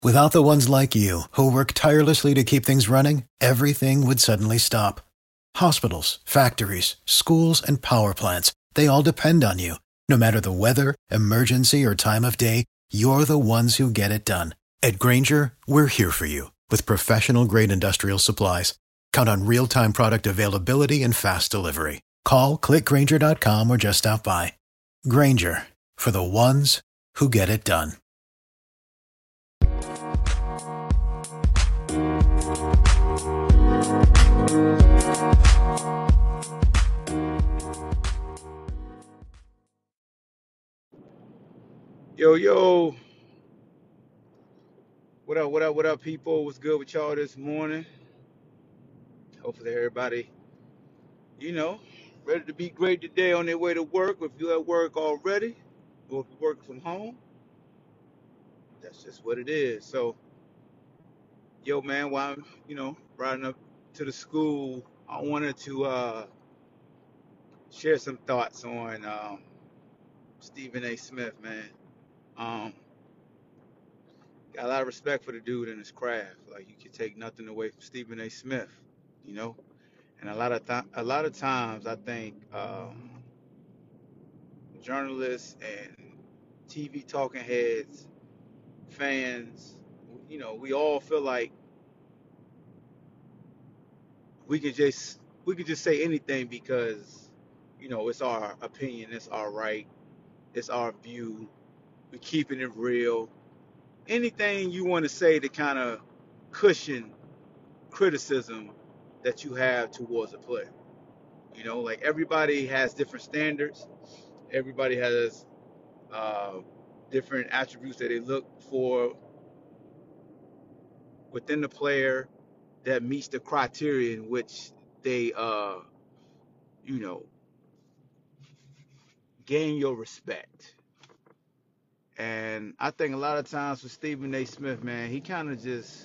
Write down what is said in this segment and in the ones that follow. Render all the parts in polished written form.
Without the ones like you, who work tirelessly to keep things running, everything would suddenly stop. Hospitals, factories, schools, and power plants, they all depend on you. No matter the weather, emergency, or time of day, you're the ones who get it done. At Grainger, we're here for you with professional-grade industrial supplies. Count on real-time product availability and fast delivery. Call, click Grainger.com, or just stop by. Grainger, for the ones who get it done. Yo, what up, people? What's good with y'all this morning? Hopefully everybody, you know, ready to be great today on their way to work. If you at work already, or if you're working from home, that's just what it is. So, yo, man, while I'm, riding up to the school, I wanted to share some thoughts on Stephen A. Smith, man. Um, got a lot of respect for the dude and his craft. Like, you can take nothing away from Stephen A. Smith, you know. And a lot of times, I think journalists and TV talking heads, fans, we all feel like we can just we can just say anything because it's our opinion, it's our right, it's our view. We keeping it real. Anything you want to say to kind of cushion criticism that you have towards a player. Like everybody has different standards. Everybody has uh, different attributes that they look for within the player that meets the criteria in which they, you know, gain your respect. And I think a lot of times with Stephen A. Smith, man, he kind of just,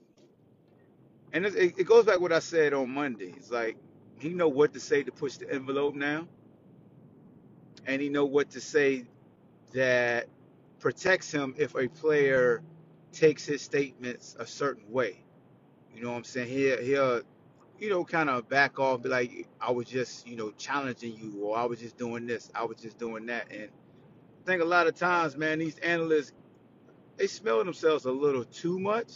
and it goes back to what I said on Monday. It's like he know what to say to push the envelope now, and he know what to say that protects him if a player takes his statements a certain way. You know what I'm saying? He'll kind of back off, be like, I was just, challenging you, or I was just doing this, I was just doing that. And I think a lot of times, man, these analysts, they smell themselves a little too much.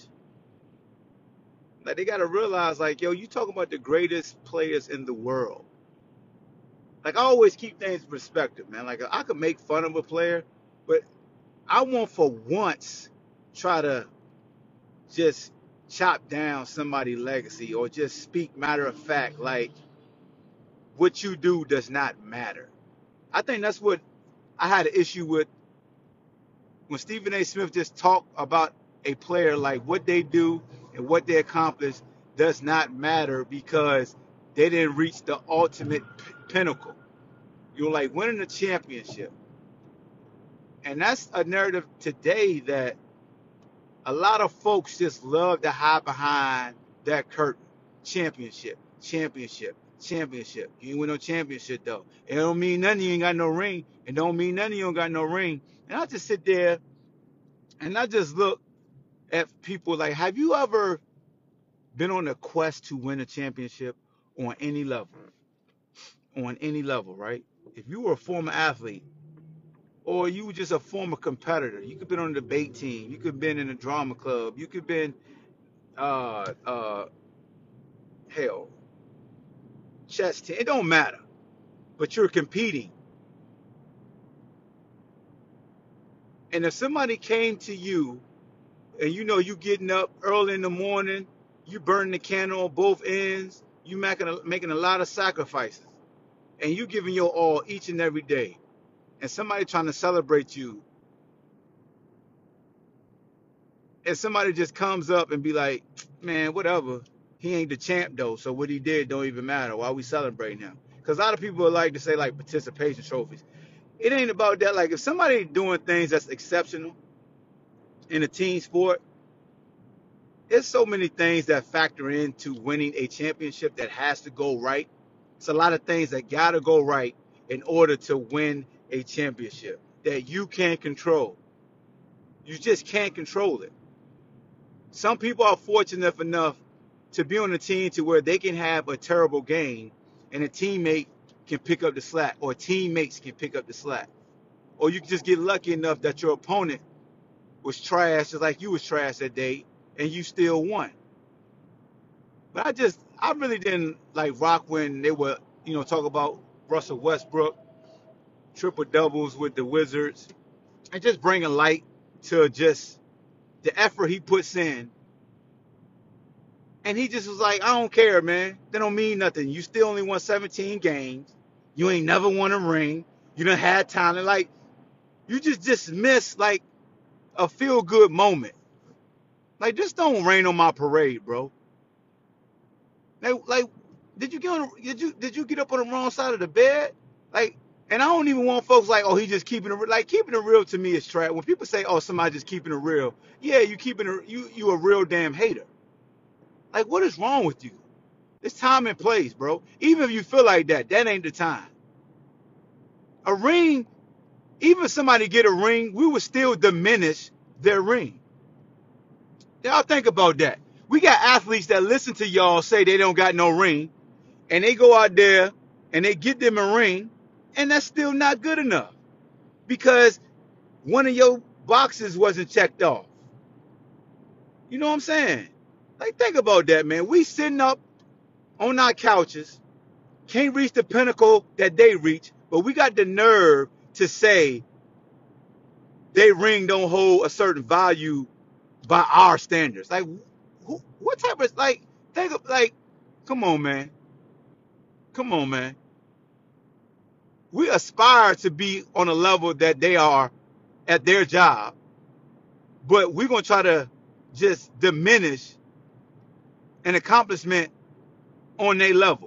Like, they got to realize, like, yo, you talking about the greatest players in the world. Like, I always keep things in perspective, man. Like, I could make fun of a player, but I won't for once try to just chop down somebody's legacy or just speak matter of fact, like, what you do does not matter. I think that's what I had an issue with when Stephen A. Smith just talked about a player, like what they do and what they accomplish does not matter because they didn't reach the ultimate pinnacle. You're like winning a championship. And that's a narrative today that a lot of folks just love to hide behind that curtain. Championship, championship, championship. You ain't win no championship though. It don't mean nothing you ain't got no ring. It don't mean nothing you don't got no ring. And I just sit there and I just look at people like, have you ever been on a quest to win a championship on any level? On any level, right? If you were a former athlete or you were just a former competitor, you could have been on a debate team, you could have been in a drama club, you could have been uh uh hell, chess team. It don't matter. But you're competing. And if somebody came to you and you getting up early in the morning, you burning the candle on both ends, you making a lot of sacrifices, and you giving your all each and every day, and somebody trying to celebrate you, and somebody just comes up and be like, man, whatever, he ain't the champ though, so what he did don't even matter. Why we celebrating him? Because a lot of people like to say like participation trophies. It ain't about that. Like if somebody doing things that's exceptional in a team sport, there's so many things that factor into winning a championship that has to go right. It's a lot of things that gotta go right in order to win a championship that you can't control. You just can't control it. Some people are fortunate enough to be on a team to where they can have a terrible game and a teammate can pick up the slack, or teammates can pick up the slack. Or you can just get lucky enough that your opponent was trash just like you was trash that day and you still won. But I really didn't like rock when they were, talk about Russell Westbrook, triple doubles with the Wizards, and just bringing light to just the effort he puts in. And he just was like, I don't care, man. That don't mean nothing. You still only won 17 games. You ain't never won a ring. You done had talent. Like, you just dismiss, like, a feel-good moment. Like, just don't rain on my parade, bro. Like, did you get up on the wrong side of the bed? Like, and I don't even want folks like, oh, he just keeping it real. Like, keeping it real to me is trash. When people say, oh, somebody just keeping it real, yeah, you a real damn hater. Like, what is wrong with you? It's time and place, bro. Even if you feel like that, that ain't the time. A ring, even if somebody get a ring, we would still diminish their ring. Y'all think about that. We got athletes that listen to y'all say they don't got no ring, and they go out there and they get them a ring, and that's still not good enough because one of your boxes wasn't checked off. You know what I'm saying? Like, think about that, man. We sitting up on our couches, can't reach the pinnacle that they reach, but we got the nerve to say they ring don't hold a certain value by our standards. Like, what type of, like, think of, like, come on, man. Come on, man. We aspire to be on a level that they are at their job, but we're going to try to just diminish an accomplishment on their level.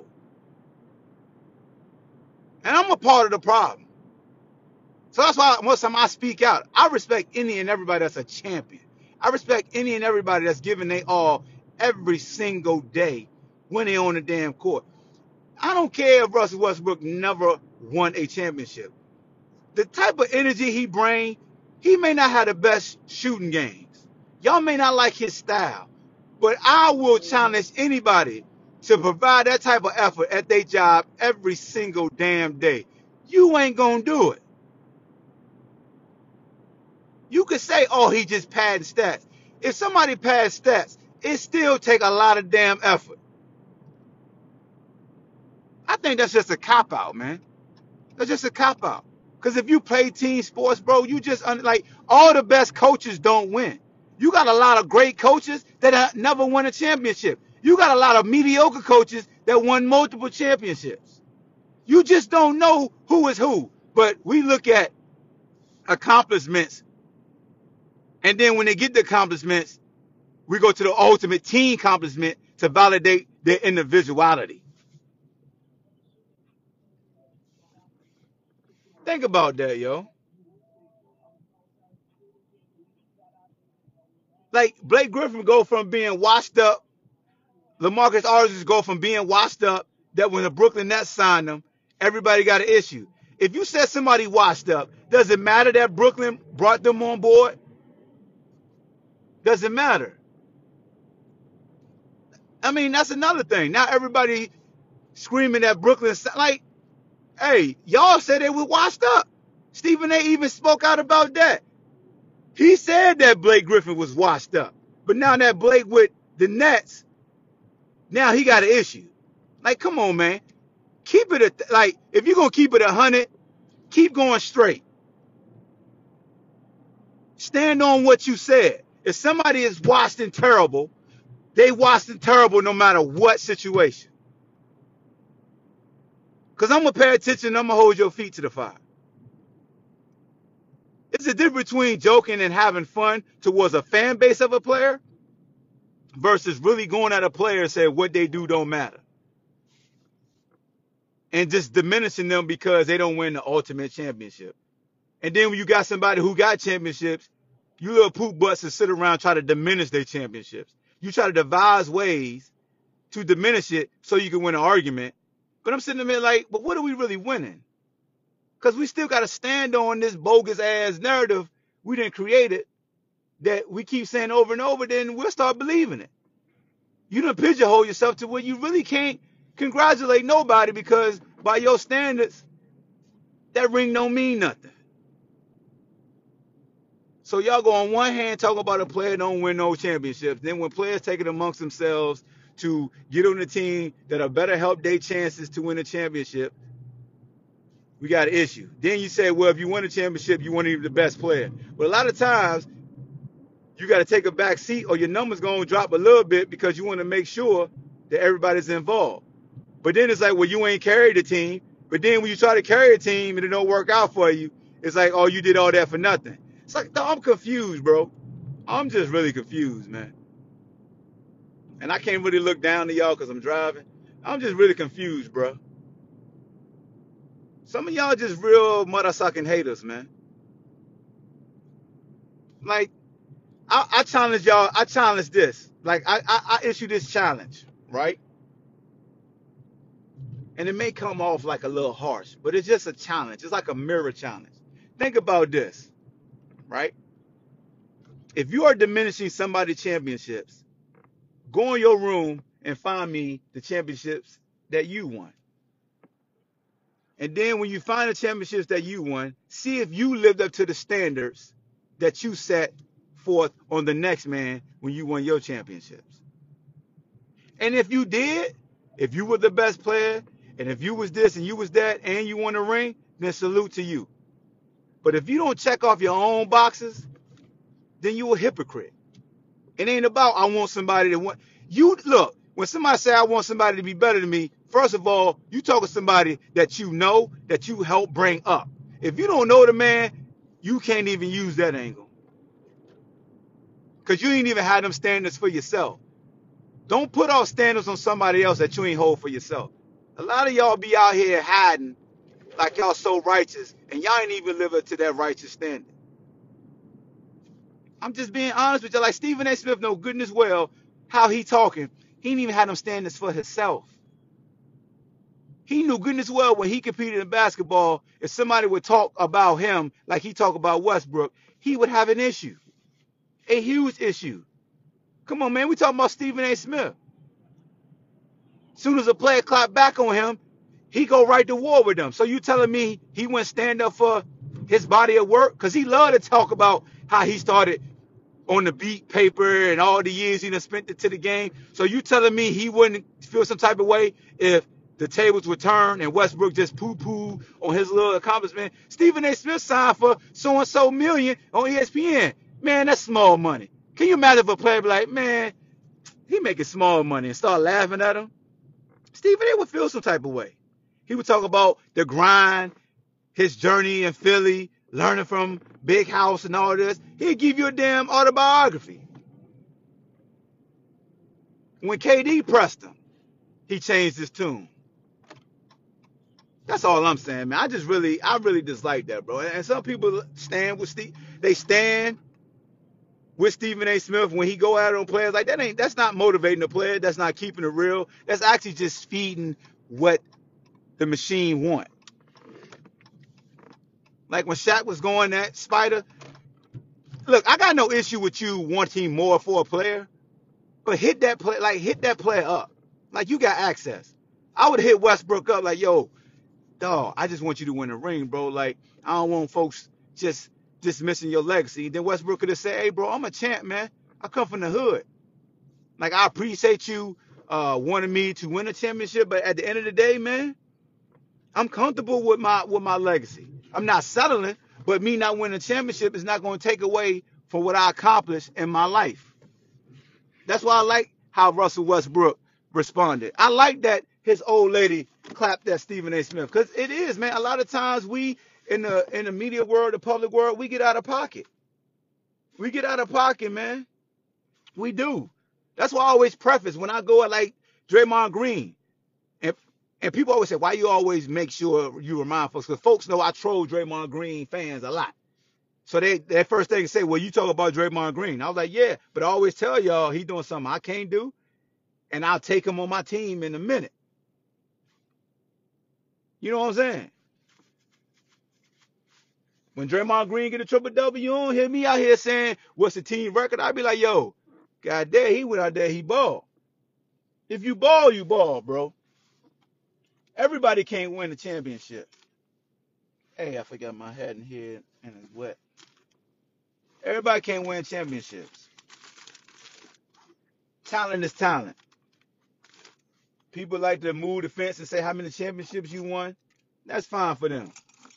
And I'm a part of the problem. So that's why most time I speak out. I respect any and everybody that's a champion. I respect any and everybody that's giving they all every single day when they on the damn court. I don't care if Russell Westbrook never won a championship. The type of energy he brings, he may not have the best shooting games. Y'all may not like his style. But I will challenge anybody to provide that type of effort at their job every single damn day. You ain't gonna do it. You could say, oh, he just padding stats. If somebody pads stats, it still take a lot of damn effort. I think that's just a cop-out, man. That's just a cop-out. Because if you play team sports, bro, you just, like, all the best coaches don't win. You got a lot of great coaches that never won a championship. You got a lot of mediocre coaches that won multiple championships. You just don't know who is who. But we look at accomplishments, and then when they get the accomplishments, we go to the ultimate team accomplishment to validate their individuality. Think about that, yo. Like, Blake Griffin go from being washed up, LaMarcus Aldridge go from being washed up, that when the Brooklyn Nets signed him, everybody got an issue. If you said somebody washed up, does it matter that Brooklyn brought them on board? Doesn't matter. I mean, that's another thing. Now everybody screaming at Brooklyn, like, hey, y'all said they were washed up. Stephen A. even spoke out about that. He said that Blake Griffin was washed up. But now that Blake with the Nets, now he got an issue. Like, come on, man. Keep it, like, if you're going to keep it 100, keep going straight. Stand on what you said. If somebody is washed and terrible, they washed and terrible no matter what situation. Because I'm going to pay attention and I'm going to hold your feet to the fire. It's a difference between joking and having fun towards a fan base of a player versus really going at a player and saying what they do don't matter. And just diminishing them because they don't win the ultimate championship. And then when you got somebody who got championships, you little poop butts and sit around try to diminish their championships. You try to devise ways to diminish it so you can win an argument. But I'm sitting there like, but what are we really winning? Because we still got to stand on this bogus ass narrative we didn't create it that we keep saying over and over, then we'll start believing it. You done pigeonhole yourself to where you really can't congratulate nobody because by your standards, that ring don't mean nothing. So y'all go on one hand talk about a player don't win no championships. Then when players take it amongst themselves to get on the team that'll better help their chances to win a championship, we got an issue. Then you say, well, if you win a championship, you want to be the best player. But a lot of times, you got to take a back seat or your number's going to drop a little bit because you want to make sure that everybody's involved. But then it's like, well, you ain't carried the team. But then when you try to carry a team and it don't work out for you, it's like, oh, you did all that for nothing. It's like, no, I'm confused, bro. I'm just really confused, man. And I can't really look down to y'all because I'm driving. I'm just really confused, bro. Some of y'all just real mother-sucking haters, man. Like, I challenge y'all. I challenge this. Like, I issue this challenge, right? And it may come off like a little harsh, but it's just a challenge. It's like a mirror challenge. Think about this, right? If you are diminishing somebody's championships, go in your room and find me the championships that you won. And then when you find the championships that you won, see if you lived up to the standards that you set forth on the next man when you won your championships. And if you did, if you were the best player, and if you was this and you was that, and you won a ring, then salute to you. But if you don't check off your own boxes, then you a hypocrite. It ain't about I want somebody to want you. Look, when somebody say I want somebody to be better than me, first of all, you talk to somebody that you know, that you help bring up. If you don't know the man, you can't even use that angle. Because you ain't even had them standards for yourself. Don't put all standards on somebody else that you ain't hold for yourself. A lot of y'all be out here hiding like y'all so righteous, and y'all ain't even live up to that righteous standard. I'm just being honest with you. Like Stephen A. Smith know goodness well how he talking. He ain't even had them standards for himself. He knew goodness well when he competed in basketball, if somebody would talk about him like he talked about Westbrook, he would have an issue. A huge issue. Come on, man. We talking about Stephen A. Smith. Soon as a player clap back on him, he go right to war with them. So you telling me he wouldn't stand up for his body of work? Because he loved to talk about how he started on the beat paper and all the years he done spent it to the game. So you telling me he wouldn't feel some type of way if the tables would turn and Westbrook just poo-poo on his little accomplishment? Stephen A. Smith signed for so-and-so million on ESPN. Man, that's small money. Can you imagine if a player be like, man, he making small money, and start laughing at him? Stephen A. would feel some type of way. He would talk about the grind, his journey in Philly, learning from Big House and all this. He'd give you a damn autobiography. When KD pressed him, he changed his tune. That's all I'm saying, man. I really dislike that, bro. And some people stand with stand with Stephen A. Smith when he go out on players like that. That's not motivating the player. That's not keeping it real. That's actually just feeding what the machine want. Like when Shaq was going at Spider. Look, I got no issue with you wanting more for a player, but hit that player up. Like you got access. I would hit Westbrook up like, yo, dog, I just want you to win a ring, bro. Like, I don't want folks just dismissing your legacy. Then Westbrook could have said, hey, bro, I'm a champ, man. I come from the hood. Like, I appreciate you wanting me to win a championship, but at the end of the day, man, I'm comfortable with my legacy. I'm not settling, but me not winning a championship is not going to take away from what I accomplished in my life. That's why I like how Russell Westbrook responded. I like that his old lady clapped at Stephen A. Smith, because it is, man. A lot of times we in the media world, the public world, we get out of pocket. We get out of pocket, man. We do. That's why I always preface when I go at like Draymond Green. And people always say, why you always make sure you remind folks? Because folks know I troll Draymond Green fans a lot. So their first thing to say, well, you talk about Draymond Green. I was like, yeah, but I always tell y'all he doing something I can't do, and I'll take him on my team in a minute. You know what I'm saying? When Draymond Green get a triple-double, you don't hear me out here saying, what's the team record? I'd be like, yo, God damn, he went out there, he balled. If you ball, you ball, bro. Everybody can't win a championship. Hey, I forgot my hat in here and it's wet. Everybody can't win championships. Talent is talent. People like to move the fence and say how many championships you won. That's fine for them.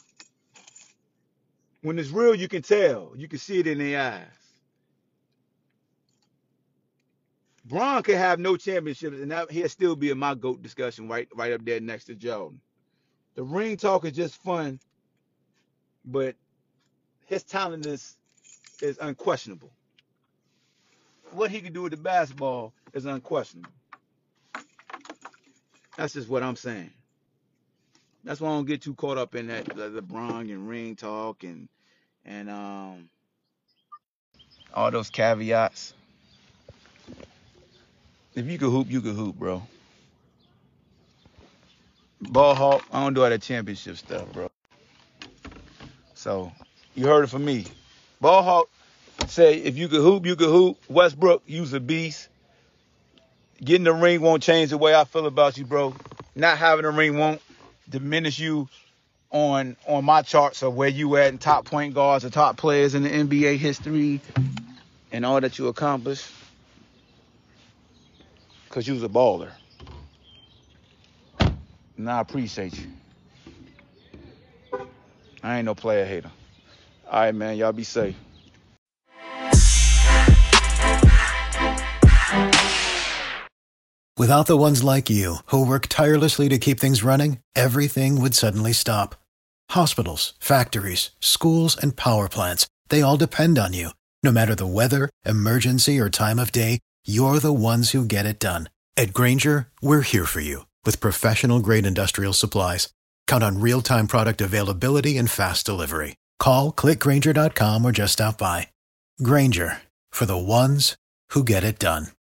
When it's real, you can tell. You can see it in their eyes. Bron could have no championships, and he'll still be in my GOAT discussion right up there next to Jordan. The ring talk is just fun, but his talent is unquestionable. What he can do with the basketball is unquestionable. That's just what I'm saying. That's why I don't get too caught up in that the Bron and ring talk and all those caveats. If you could hoop, you could hoop, bro. Ball hawk, I don't do all that championship stuff, bro. So, you heard it from me. Ball hawk say, if you could hoop, you could hoop. Westbrook, you's a beast. Getting the ring won't change the way I feel about you, bro. Not having a ring won't diminish you on my charts of where you at in top point guards or top players in the NBA history and all that you accomplished. Because you was a baller. And I appreciate you. I ain't no player hater. All right, man. Y'all be safe. Without the ones like you, who work tirelessly to keep things running, everything would suddenly stop. Hospitals, factories, schools, and power plants, they all depend on you. No matter the weather, emergency, or time of day, you're the ones who get it done. At Grainger, we're here for you with professional-grade industrial supplies. Count on real-time product availability and fast delivery. Call, click Grainger.com, or just stop by. Grainger, for the ones who get it done.